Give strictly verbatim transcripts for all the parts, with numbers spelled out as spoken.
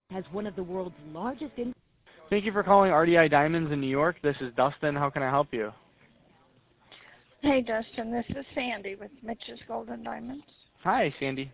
has one of the world's largest in Thank you for calling R D I Diamonds in New York. This is Dustin. How can I help you? Hey, Dustin. This is Sandy with Mitch's Golden Diamonds. Hi, Sandy.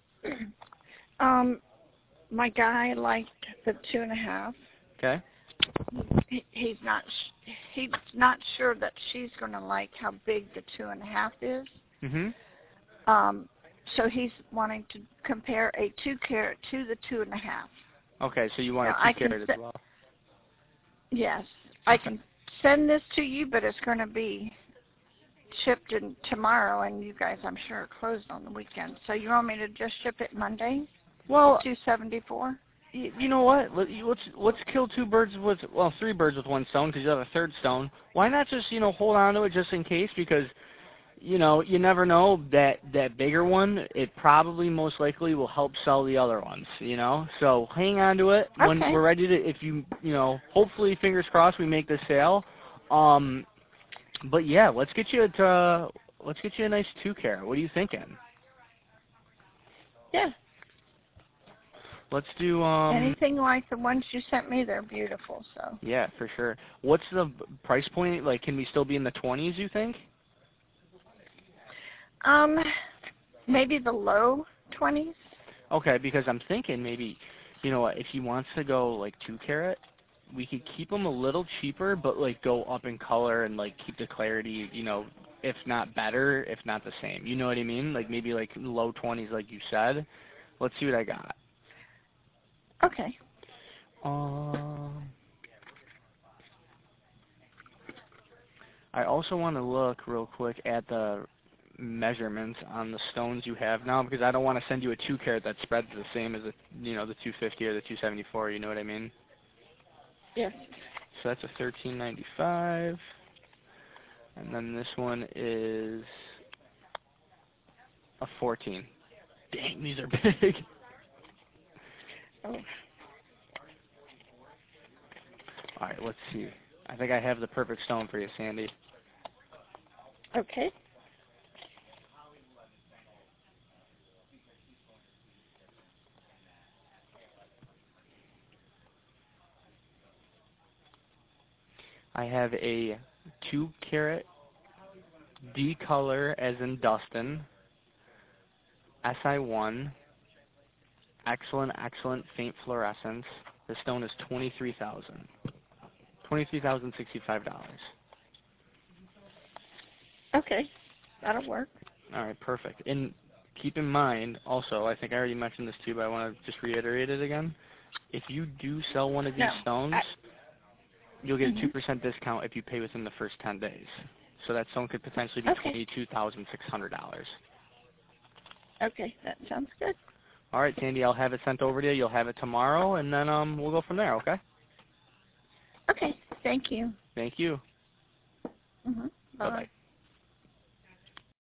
um, my guy liked the two and a half. Okay. He, he's not. Sh- he's not sure that she's going to like how big the two and a half is. Mhm. Um, so he's wanting to compare a two carat to the two and a half. Okay, so you want Now, a I two can carat se- as well. Yes, I can send this to you, but it's going to be shipped in tomorrow, and you guys, I'm sure, are closed on the weekend. So you want me to just ship it Monday? Well, two seventy-four. you, you know what? Let, let's let's kill two birds with well, three birds with one stone because you have a third stone. Why not just you know hold on to it just in case because you know you never know that that bigger one it probably most likely will help sell the other ones. You know, so hang on to it when Okay. we're ready to. If you you know hopefully fingers crossed we make this sale. Um, but yeah, let's get you a uh, let's get you a nice two carat. What are you thinking? Yeah. Let's do um. Anything like the ones you sent me, they're beautiful. So. Yeah, for sure. What's the b- price point? Like, can we still be in the twenties? You think? Um, maybe the low twenties. Okay, because I'm thinking maybe, you know, what, if he wants to go like two carat, we could keep them a little cheaper, but like go up in color and like keep the clarity, you know, if not better, if not the same. You know what I mean? Like maybe like low twenties, like you said. Let's see what I got. Okay. Um, I also want to look real quick at the measurements on the stones you have now because I don't want to send you a two carat that spreads the same as the you know the two fifty or the two seventy-four. You know what I mean? Yes. So that's a thirteen ninety-five, and then this one is a fourteen. Dang, these are big. Oh. All right, let's see. I think I have the perfect stone for you, Sandy. Okay. I have a two carat D color as in Dustin, S I one, excellent, excellent faint fluorescence. The stone is twenty-three thousand dollars. twenty-three thousand sixty-five dollars. Okay. That'll work. All right, perfect. And keep in mind, also, I think I already mentioned this too, but I want to just reiterate it again. If you do sell one of these No. stones, I, you'll get a mhm. two percent discount if you pay within the first ten days. So that stone could potentially be Okay. twenty-two thousand six hundred dollars. Okay. That sounds good. All right, Sandy, I'll have it sent over to you. You'll have it tomorrow, and then um, we'll go from there, okay? Okay. Thank you. Thank you. Mhm. Bye. Bye-bye.